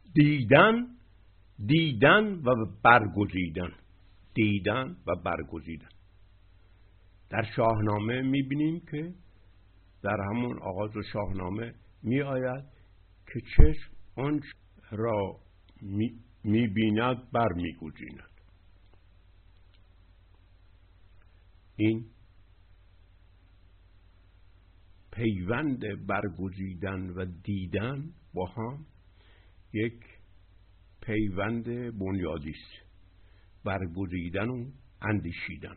دیدن و برگزیدن. دیدن و برگزیدن. در شاهنامه میبینیم که در همون آغاز شاهنامه می آید که چشم آنچه را میبیند برمیگزیند. این پیوند برگزیدن و دیدن با هم یک پیوند بنیادی است. برگزیدن و اندیشیدن.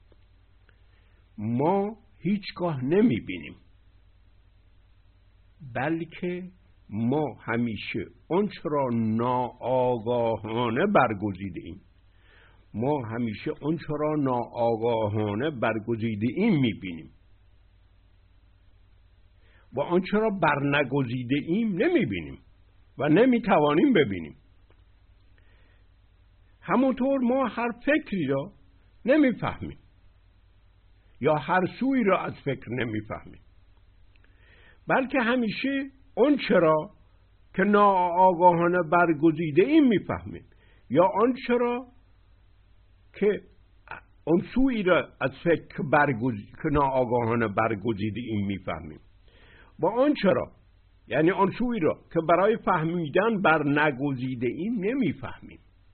ما هیچگاه نمیبینیم، بلکه ما همیشه آنچه را ناآگاهانه برگزیده ایم. ما همیشه آنچه را ناآگاهانه برگزیده ایم میبینیم و آنچه را برنگزیده ایم نمیبینیم و نمیتوانیم ببینیم. همونطور ما هر فکری را نمیفهمیم یا هر سوی را از فکر نمیفهمیم، بلکه همیشه آنچه را که ناآگاهانه برگزیده ایم میفهمیم یا آنچه را که اون سوی را از فکر که ناآگاهانه برگزیده ایم میفهمیم و آنچه را یعنی آن سوی را که برای فهمیدن برنگزیده ایم نمیفهمیم.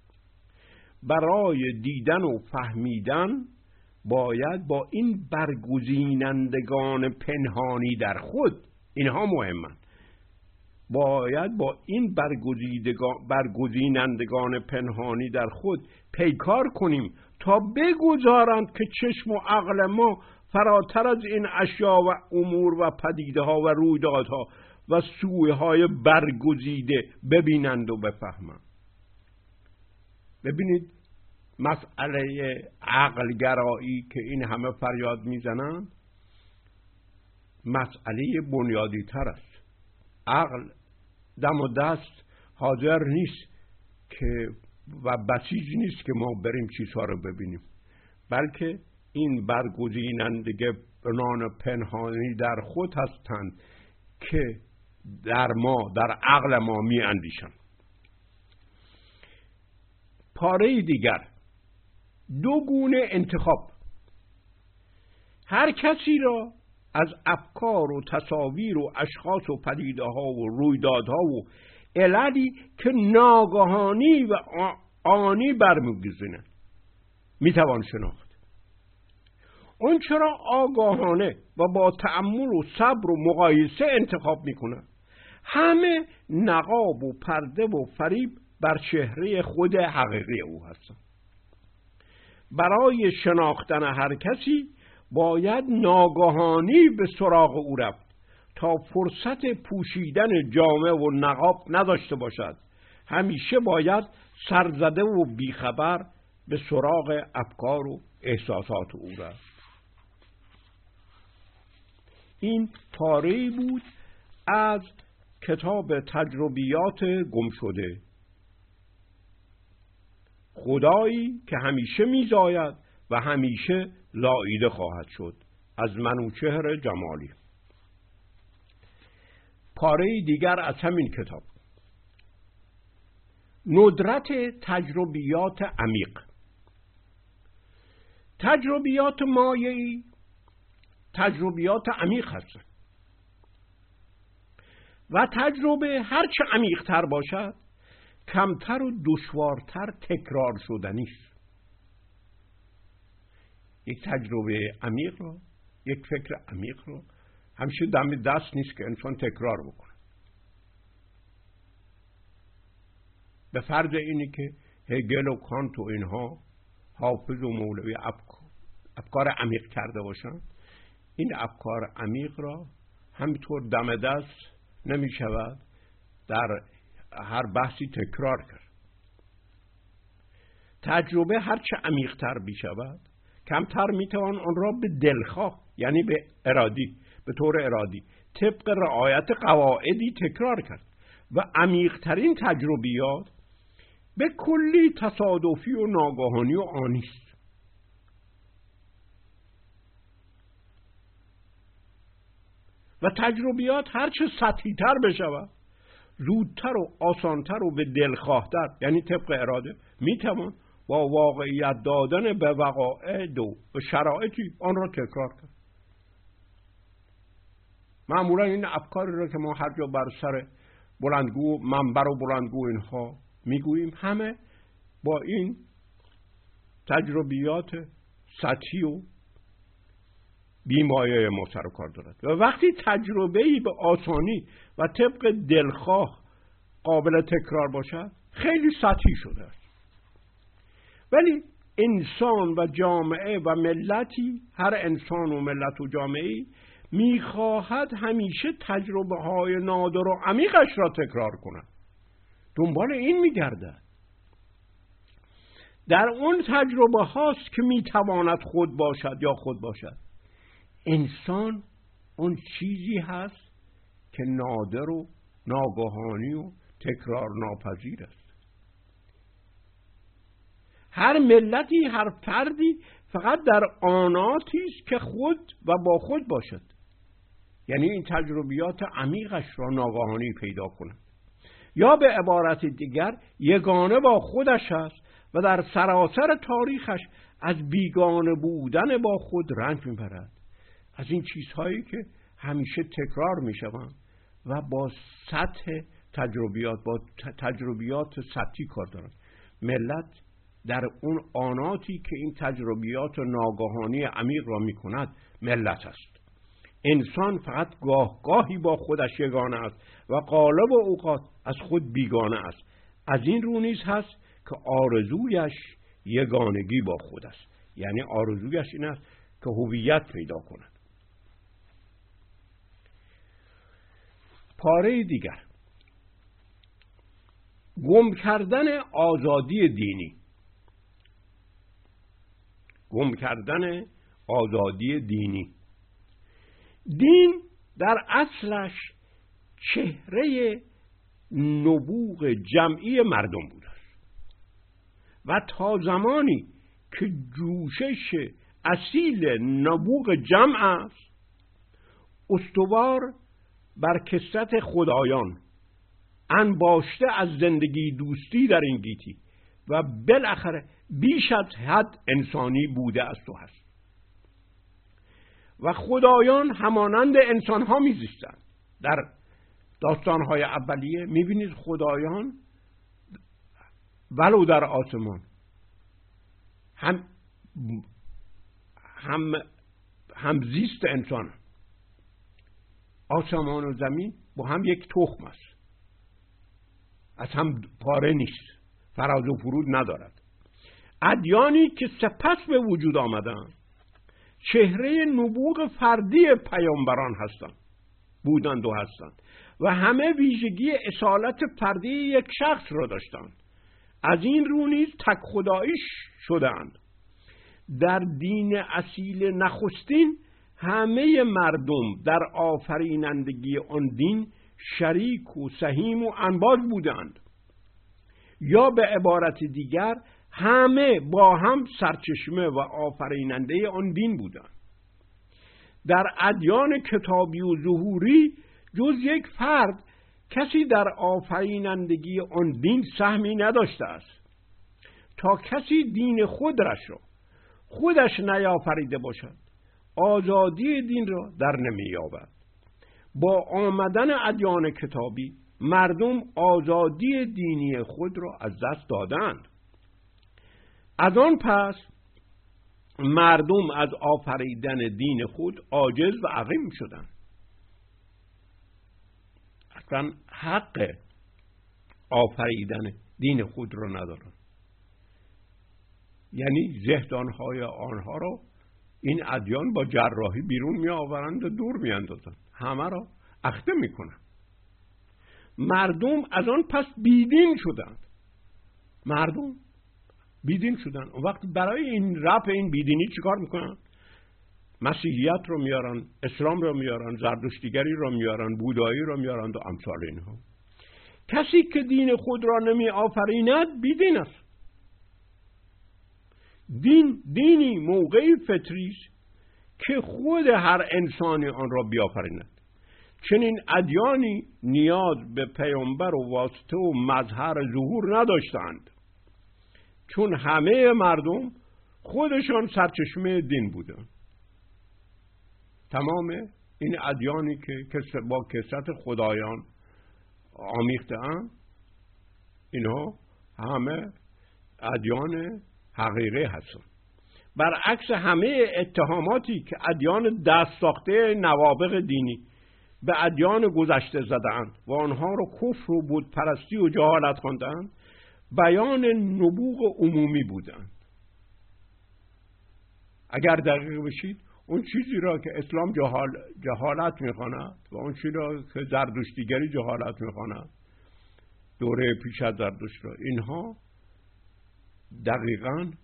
برای دیدن و فهمیدن باید با این برگزینندگان پنهانی در خود، اینها مهمند، باید با این برگزینندگان پنهانی در خود پیکار کنیم تا بگذارند که چشم و عقل ما فراتر از این اشیا و امور و پدیده ها و رویدادها و سویه های برگزیده ببینند و بفهمند. ببینید مسئله عقل گرایی که این همه فریاد میزنند مسئله بنیادی تر است. عقل دم و دست حاضر نیست که و بسیج نیست که ما بریم چیزها رو ببینیم، بلکه این برگزینندگان پنهانی در خود هستند که در عقل ما می اندیشند. پاره دیگر، دو گونه انتخاب. هر کسی را از افکار و تصاویر و اشخاص و پدیده ها و رویدادها و عللی که ناگهانی و آنی برمیگزینند میتوان شناخت. اون چرا آگاهانه و با تأمل و صبر و مقایسه انتخاب میکنند. همه نقاب و پرده و فریب بر چهره خود حقیقی او هستند. برای شناختن هر کسی باید ناگهانی به سراغ او رفت تا فرصت پوشیدن جامه و نقاب نداشته باشد. همیشه باید سرزده و بیخبر به سراغ افکار و احساسات او رفت. این پاره‌ای بود از کتاب تجربیات گمشده. خدایی که همیشه میزاید و همیشه زاییده خواهد شد، از منوچهر جمالی. پاره دیگر از همین کتاب، ندرت تجربیات عمیق. تجربیات مایعی تجربیات عمیق هستند و تجربه هرچه عمیق‌تر باشد کمتر و دشوارتر تکرار شدنی است. یک تجربه عمیق رو، یک فکر عمیق رو همیشه دم دست نیست که انسان تکرار بکنه. به فرض اینی که هگل و کانت و اینها حافظ و مولوی افکار عمیق کرده باشن، این افکار عمیق را همینطور دم دست نمی شود در هر بحثی تکرار کرد. تجربه هرچه عمیق‌تر بشود کمتر میتوان آن را به دلخواه، یعنی به ارادی، به طور ارادی طبق رعایت قواعدی تکرار کرد و عمیق‌ترین تجربیات به کلی تصادفی و ناگهانی و آنی است. و تجربیات هرچه سطحی‌تر بشود زودتر و آسانتر و به دلخواهتر، یعنی طبق اراده، میتوان با واقعیت دادن به وقایع و به شرایطی آن را تکرار کرد. معمولا این افکاری را که ما هر جا بر سر بلندگو، منبر و بلندگو اینها میگوییم، همه با این تجربیات سطحی و بیمایه ما سر و کار دارد و وقتی تجربه‌ای به آسانی و طبق دلخواه قابل تکرار باشد خیلی سطحی شده است. ولی انسان و جامعه و ملتی، هر انسان و ملت و جامعه‌ای میخواهد همیشه تجربه های نادر و عمیقش را تکرار کند، دنبال این میگردد. در اون تجربه هاست که میتواند خود باشد یا خود باشد. انسان اون چیزی هست که نادر و ناگهانی و تکرار ناپذیر است. هر ملتی، هر فردی فقط در آناتی است که خود و با خود باشد، یعنی این تجربیات عمیقش را ناگهانی پیدا کند، یا به عبارت دیگر یگانه با خودش است و در سراسر تاریخش از بیگانه بودن با خود رنج میبرد، از این چیزهایی که همیشه تکرار میشوند و با سطح تجربیات، با تجربیات سطحی کار دارند. ملت در اون آناتی که این تجربیات ناگهانی عمیق را میکند ملت است. انسان فقط گاهی با خودش یگانه است و غالب اوقات از خود بیگانه است. از این رو نیز هست که آرزویش یگانگی با خود است، یعنی آرزویش این است که هویت پیدا کند. پاره دیگر، گم کردن آزادی دینی. گم کردن آزادی دینی. دین در اصلش چهره نبوغ جمعی مردم بوده است و تا زمانی که جوشش اصیل نبوغ جمع است، استوار بر کثرت خدایان، انباشته از زندگی دوستی در این گیتی و بالاخره بیش از حد انسانی بوده است و هست و خدایان همانند انسان ها میزیستند. در داستانهای اولیه میبینید خدایان ولو در آسمان هم زیست انسان، آسمان و زمین با هم یک تخم است، از هم پاره نیست، فراز و فرود ندارد. ادیانی که سپس به وجود آمدند چهره نبوغ فردی پیامبران بودند و هستند و همه ویژگی اصالت فردی یک شخص را داشتند. از این رو نیز تک خدایی شدند. در دین اصیل نخستین همه مردم در آفرینندگی آن دین شریک و سهیم و انباز بودند، یا به عبارت دیگر همه با هم سرچشمه و آفریننده آن دین بودند. در ادیان کتابی و ظهوری جز یک فرد کسی در آفرینندگی آن دین سهمی نداشته است تا کسی دین خودش را خودش نیافریده باشد آزادی دین را در نمی‌یابد. با آمدن ادیان کتابی مردم آزادی دینی خود را از دست دادند. از آن پس مردم از آفریدن دین خود عاجز و عقیم شدند. اصلا حق آفریدن دین خود را ندارند، یعنی زهدانهای آنها را این ادیان با جراحی بیرون می آورند و دور می اندازند، همه را اخته می کنند. مردم از آن پس بیدین شدند. مردم بیدین شدند. اون وقت برای این رفع این بیدینی چیکار میکنن؟ مسیحیت رو میارن، اسلام رو میارن، زردشتیگری رو میارن، بودایی رو میارن و امثال اینها. کسی که دین خود را نمی آفریند بیدین است. دینی موقعی فطری است که خود هر انسانی آن را بیافریند. چنین ادیانی نیاز به پیامبر و واسطه و مظهر ظهور نداشتند، چون همه مردم خودشان سرچشمه دین بودند. تمام این ادیانی که با کثرت خدایان آمیخته‌اند، اینها همه ادیان حقیقی هستند. برعکس همه اتهاماتی که ادیان دست ساخته نوابغ دینی به ادیان گذشته زدند و آنها را کفر و بت پرستی و جهالت خواندند، بیان نبوغ عمومی بودند. اگر دقیق بشید، اون چیزی را که اسلام جهالت میخواند و اون چیزی را که زردشتیگری جهالت میخواند، دوره پیش از زردشت را، اینها دقیقاً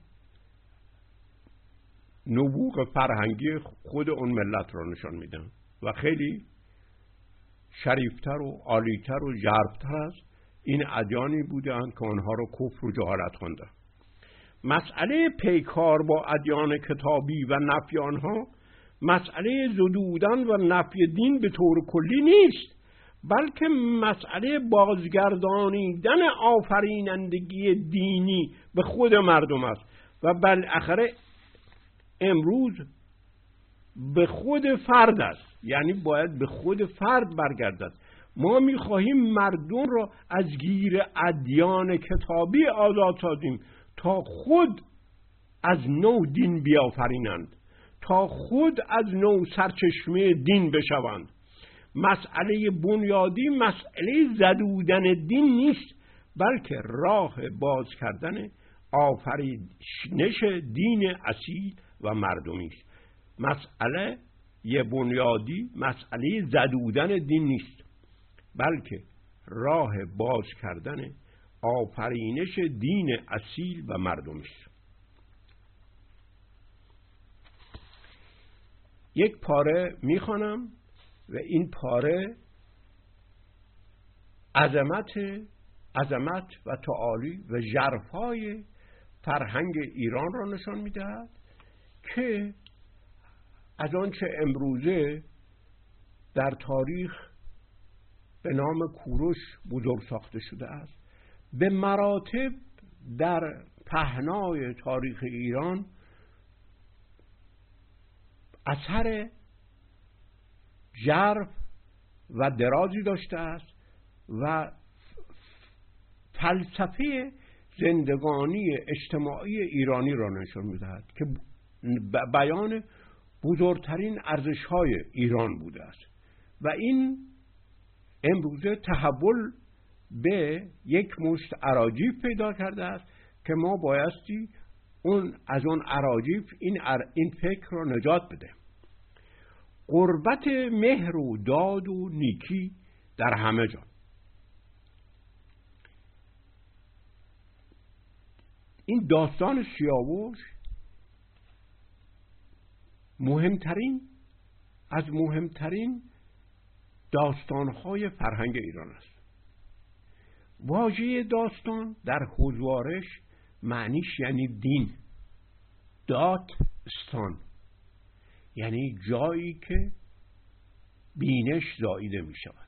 نبوغ فرهنگی خود اون ملت را نشان میدن و خیلی شریفتر و عالیتر و ژرفتر از این ادیانی بودند که آنها را کفر و جهالت خواندند. مسئله پیکار با ادیان کتابی و نفی آنها مسئله زدودن و نفی دین به طور کلی نیست، بلکه مسئله بازگردانیدن آفرینندگی دینی به خود مردم است و بالاخره امروز به خود فرد است، یعنی باید به خود فرد برگردد. ما می‌خواهیم مردم را از گیر ادیان کتابی آزاد سازیم تا خود از نو دین بیافرینند، تا خود از نو سرچشمه دین بشوند. مسئله بنیادی مسئله زدودن دین نیست، بلکه راه باز کردن آفرینش دین اصیل و مردمی است. مسئله بنیادی مسئله زدودن دین نیست، بلکه راه باز کردن آفرینش دین اصیل و مردمی است. یک پاره میخوانم و این پاره عظمت و تعالی و ژرفای فرهنگ ایران را نشان میدهد که از آنچه امروزه در تاریخ به نام کوروش بزرگ ساخته شده است، به مراتب در پهنای تاریخ ایران اثر ژرف و درازی داشته است و فلسفه زندگانی اجتماعی ایرانی را نشان می‌دهد که بیان بزرگترین ارزش‌های ایران بوده است و این امروزه تحول به یک مشت اراجیف پیدا کرده است که ما بایستی از اون اراجیف این فکر را نجات بده. قربت مهر و داد و نیکی در همه جا. این داستان سیاوش از مهمترین داستانهای فرهنگ ایران است. واژه داستان در حضوارش معنیش یعنی دین. داستان یعنی جایی که بینش زاییده می شود.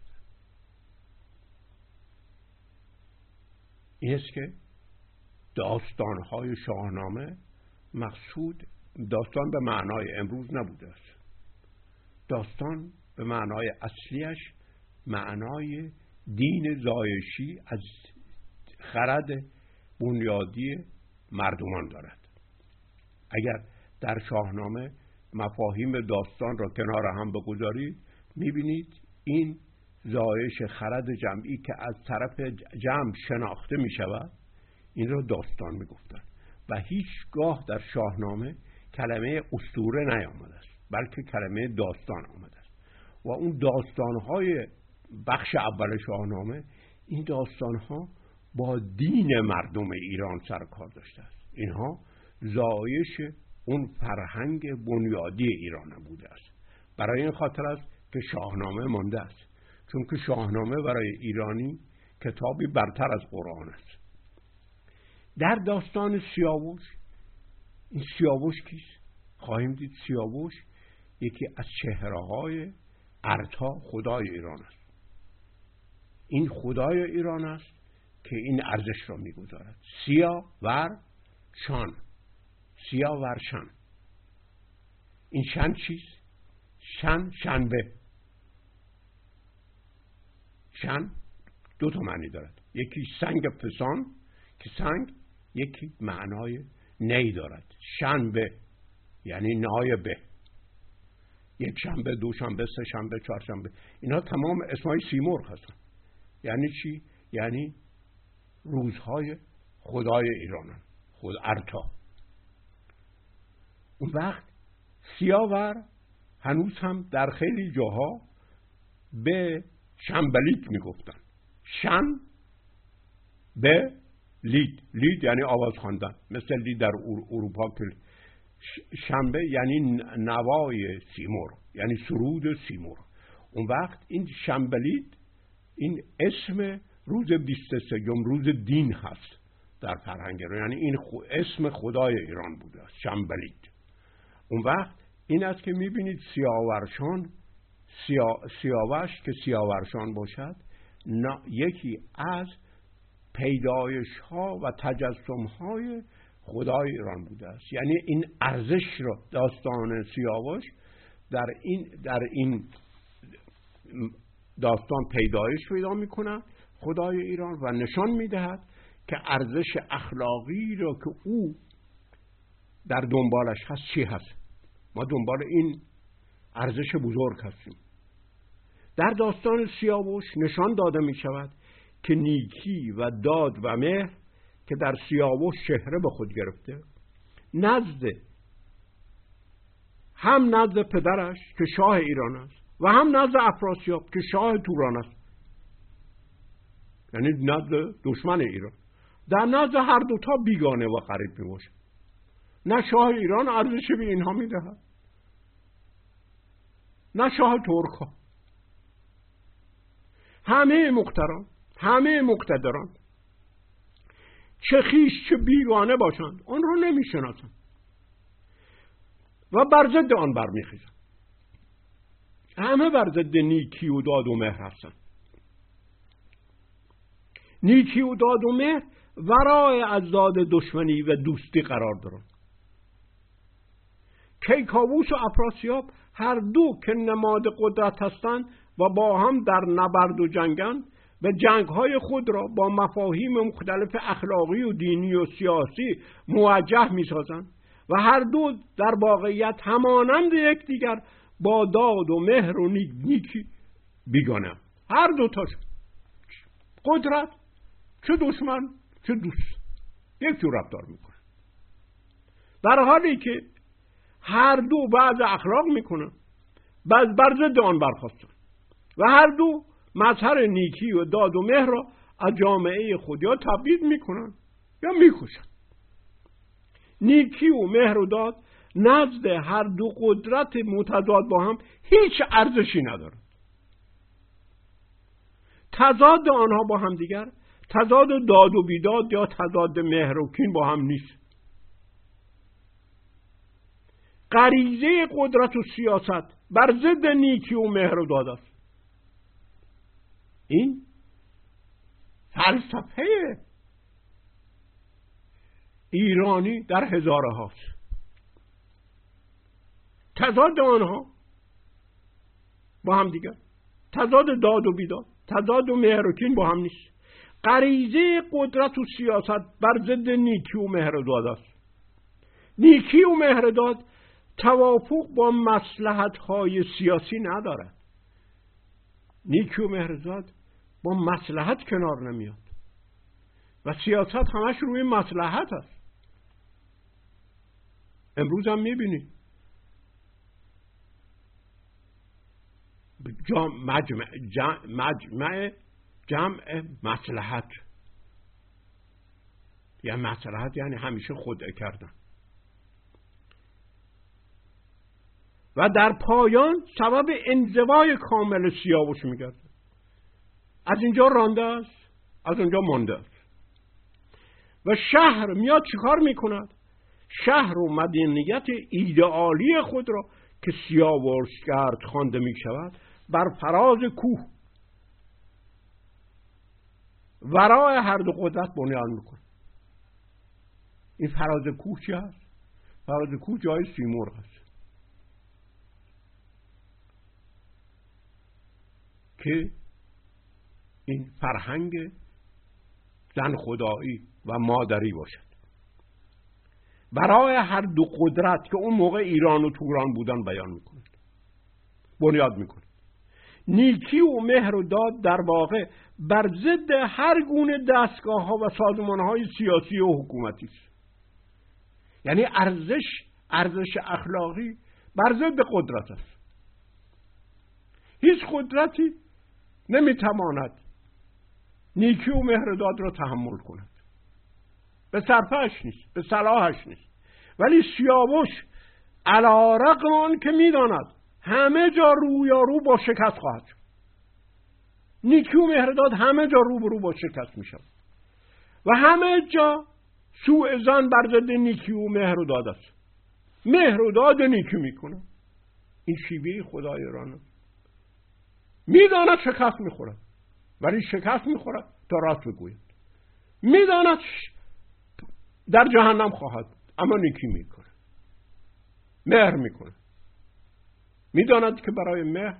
این است که داستانهای شاهنامه مقصود داستان به معنای امروز نبوده است. داستان به معنای اصلیش معنای دین زایشی از خرد بنیادی مردمان دارد. اگر در شاهنامه مفاهیم داستان را کنار هم بگذارید، میبینید این زایش خرد جمعی که از طرف جمع شناخته می شود، این را داستان می گفتن و هیچگاه در شاهنامه کلمه اسطوره نیامده است، بلکه کلمه داستان آمده است و اون داستانهای بخش اول شاهنامه، این داستانها با دین مردم ایران سر کار داشته است. اینها زایش اون فرهنگ بنیادی ایران بوده است. برای این خاطر است که شاهنامه مانده است، چون که شاهنامه برای ایرانی کتابی برتر از قرآن است. در داستان سیاوش، این سیاوش کیست؟ خواهیم دید سیاوش یکی از چهره‌های ارتا خدای ایران است. این خدای ایران است که این ارزش را میگذارد. سیا ور شان، سیا ور شان. این شن چیست؟ شن شنبه. شن دو تا معنی دارد. یکی سنگ فسان که سنگ یکی معنای نی دارد. شنبه یعنی نایبه. یک شنبه، دو شنبه، سه شنبه، چهار شنبه، اینا تمام اسمای سیمرغ هستن. یعنی چی؟ یعنی روزهای خدای ایرانن، خود ارتا. اون وقت سیاور هنوز هم در خیلی جاها به شنبلیت میگفتن. شن به لید، لید یعنی آواز خواندن، مثل لید در اروپا که شنبه یعنی نوای سیمرغ، یعنی سرود سیمرغ. اون وقت این شنبلیت این اسم روز 23 روز دین هست در فرهنگ ایران، یعنی این اسم خدای ایران بوده است، شنبلیت. اون وقت این است که میبینید سیاورشان، سیاوش که سیاورشان باشد، یکی از پیدایش ها و تجسم های خدای ایران بوده است. یعنی این ارزش را داستان سیاوش در این داستان پیدایش پیدا میکنه خدای ایران و نشان میدهد که ارزش اخلاقی را که او در دنبالش هست چی هست. ما دنبال این ارزش بزرگ هستیم. در داستان سیاوش نشان داده می شود که نیکی و داد و مهر که در سیاوش چهره به خود گرفته، هم نزد پدرش که شاه ایران است و هم نزد افراسیاب که شاه توران است، یعنی نزد دشمن ایران، در نزد هر دوتا بیگانه و غریب می باشه. نه شاه ایران ارزش به اینها می دهد، نه شاه ترک ها. همه مقتدران، همه مقتدران چه خویش چه بیگانه باشند آن رو نمی شناسند و بر ضد آن برمیخیزند. همه بر ضد نیکی و داد و مهر هستند. نیکی و داد و مهر ورای ازداد دشمنی و دوستی قرار دارند. کیکاووس و افراسیاب هر دو که نماد قدرت هستند و با هم در نبرد و جنگند و جنگهای خود را با مفاهیم مختلف اخلاقی و دینی و سیاسی موجه می سازند و هر دو در واقعیت همانند یکدیگر با داد و مهر و نیکی بیگانه. هر دو تاش قدرت چه دشمن چه دوست یک جور رفتار میکنه، در حالی که هر دو بعض اخلاق میکنن، بر ضد آن برخواستن و هر دو مظهر نیکی و داد و مهر را از جامعه خود یا تبعید میکنن یا میکشن. نیکی و مهر و داد نزد هر دو قدرت متضاد با هم هیچ ارزشی ندارد. تضاد آنها با هم دیگر تضاد داد و بیداد یا تضاد مهر و کین با هم نیست. غریزه قدرت و سیاست بر ضد نیکی و مهر و داد است. این فلسفه ایرانی در هزاره هاست. تضاد آنها با هم دیگر تضاد داد و بیداد، تضاد و مهر و کین با هم نیست. غریزه قدرت و سیاست بر ضد نیکی و مهر و داد است. نیکی و مهر و داد توافق با مصلحت‌های سیاسی ندارد. نیکی و مهر و داد با مصلحت کنار نمیاد و سیاست همش روی مصلحت است. امروز هم میبینید جمع مصلحت، یا مصلحت یعنی همیشه خودعه کردن و در پایان سبب انزوای کامل سیاوش میگرده. از اینجا رانده است، از اونجا مانده است و شهر میاد چیکار میکند؟ شهر و مدنیت ایدئالی خود را که سیاوشگرد خوانده می شود بر فراز کوه ورای هر دو قدرت بنیان میکنه. این فراز کوه چی هست؟ فراز کوه جای سیمرغ هست که این فرهنگ زن خدایی و مادری باشد. برای هر دو قدرت که اون موقع ایران و توران بودن بیان میکنه، بنیاد میکنه. نیکی و مهر و داد در واقع بر ضد هر گونه دستگاه ها و سازمان های سیاسی و حکومتی است. یعنی ارزش اخلاقی بر ضد قدرت است. هیچ قدرتی نمیتواند نیکی و مهر و داد را تحمل کند. به صرفه‌اش نیست، به صلاحش نیست. ولی سیاوش علی رغم آن که میداند همه جا رویارو با شکست خواهد شد، نیکی و مهر و داد همه جا روبرو با شکست میشود و همه جا سوء ظن بر ضد نیکی و مهر و داد است. مهر و داد نیکی میکنه. این شیوه خدای ایران میداند شکست میخورد، ولی شکست میخورد تا راست بگوید. میداند در جهنم خواهد بود، اما نیکی میکنه، مهر میکنه. میداند که برای مهر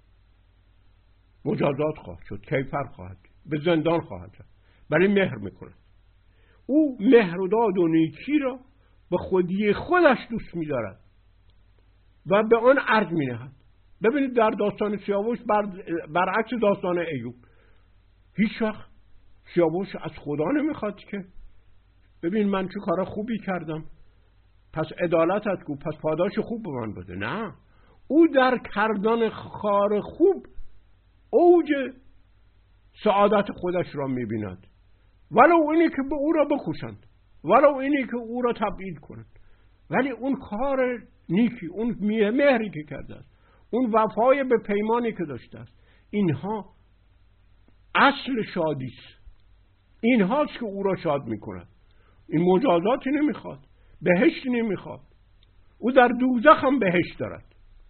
مجازات خواهد شد، کیفر خواهد، به زندان خواهد شد، ولی مهر میکنه. او مهر و داد و نیکی را به خودی خودش دوست می‌دارد و به آن ارج می‌نهد. ببینید در داستان سیاوش برعکس داستان ایوب، هیچ وقت سیاوش از خدا نمیخواد که ببین من چه کار خوبی کردم پس عدالتت کو، پس پاداش خوب به من بده. نه، او در کردن کار خوب اوج سعادت خودش را می‌بیند، ولو اینی که به او را بکشند، ولو اینی که او را تبعید کنند. ولی اون کار نیکی، اون مهری که کرده است، اون وفای به پیمانی که داشته است، اینها اصل شادی است. اینهاست که او را شاد میکند. این مجازاتی نمیخواد، بهشت نمیخواد. او در دوزخ هم بهشت دارد.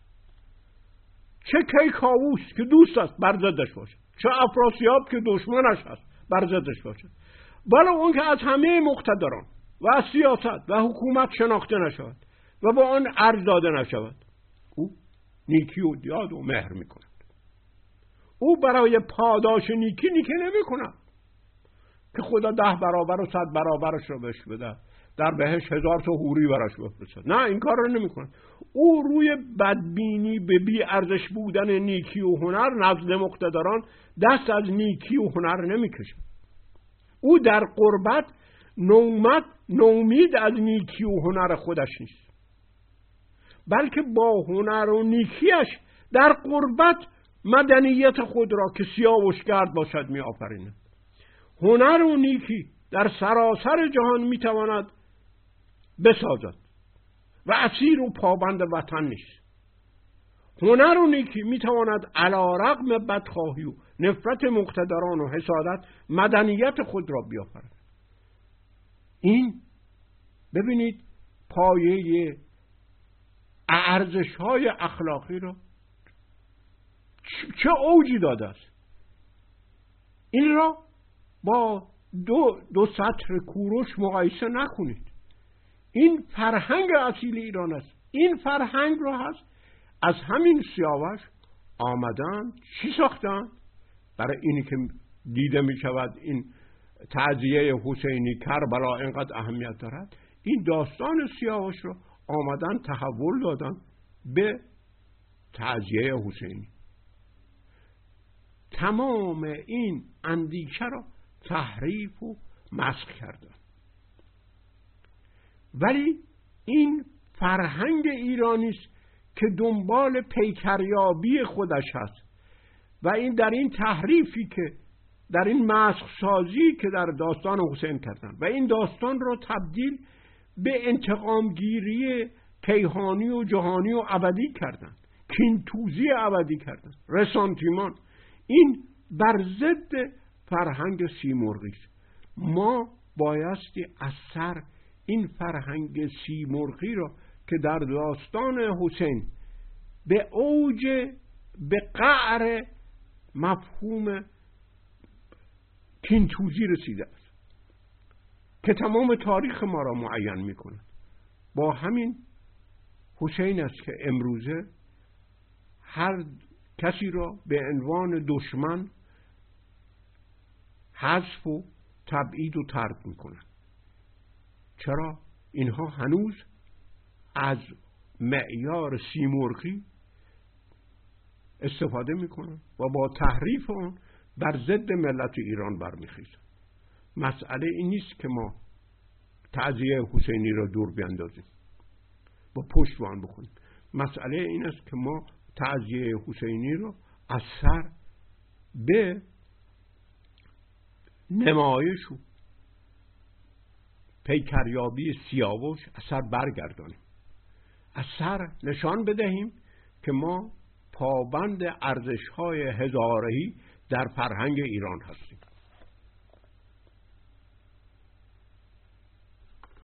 چه کیکاووس که دوست است بر ضدش باشه، چه افراسیاب که دشمنش هست بر ضدش باشه، ولی اون که از همه مقتدران و از سیاست و حکومت شناخته نشود و با آن ارج داده نشود، او نیکی و داد و مهر میکند. او برای پاداش نیکی نمی کند که خدا 10 برابر و 100 برابرش رو بهش بده، در بهش 1000 تا حوری براش بفرستد. نه، این کار رو نمی کند. او روی بدبینی به بی ارزش بودن نیکی و هنر نزد مقتدران دست از نیکی و هنر نمی کشد. او در قربت نومید از نیکی و هنر خودش نیست، بلکه با هنر و نیکیش در قربت مدنیت خود را که سیاوشگرد باشد می آفریند. هنر و نیکی در سراسر جهان می تواند بسازد و اسیر و پابند وطن نیست. هنر و نیکی می تواند علی رغم بدخواهی و نفرت مقتدران و حسادت مدنیت خود را بیافرد. این ببینید پایه ارزش‌های اخلاقی را چه اوجی داده است. این را با دو سطر کوروش مقایسه نکنید. این فرهنگ اصیل ایران است. این فرهنگ را هست از همین سیاوش آمدن چی ساختن؟ برای اینی که دیده می شود این تعزیه حسینی کربلا اینقدر اهمیت دارد، این داستان سیاوش را آمدن تحول دادن به تعزیه حسینی. تمام این اندیشه را تحریف و مسخ کردن. ولی این فرهنگ ایرانی است که دنبال پیکریابی خودش هست و این در این تحریفی که در این مسخ سازی که در داستان حسین کردن و این داستان را تبدیل به انتقامگیری کیهانی و جهانی و ابدی کردن، کینتوزی ابدی کردن، رسانتیمان. این بر ضد فرهنگ سیمرغی است. ما بایستی از سر این فرهنگ سیمرغی را که در داستان حسین به اوج، به قعر مفهوم کینتوزی رسیده است که تمام تاریخ ما را معین میکنه. با همین حسین است که امروزه هر کسی را به عنوان دشمن حذف و تبعید و ترک میکنن. چرا؟ اینها هنوز از معیار سیمرغی استفاده میکنن و با تحریف آن بر ضد ملت ایران برمیخیزن. مسئله این نیست که ما تعزیه حسینی را دور بیندازیم با پشتوان بخونیم. مسئله این است که ما تعزیه حسینی را از سر به نمایش و پیکریابی سیاوش از سر برگردانیم، از سر نشان بدهیم که ما پابند ارزش‌های هزارهی در فرهنگ ایران هستیم.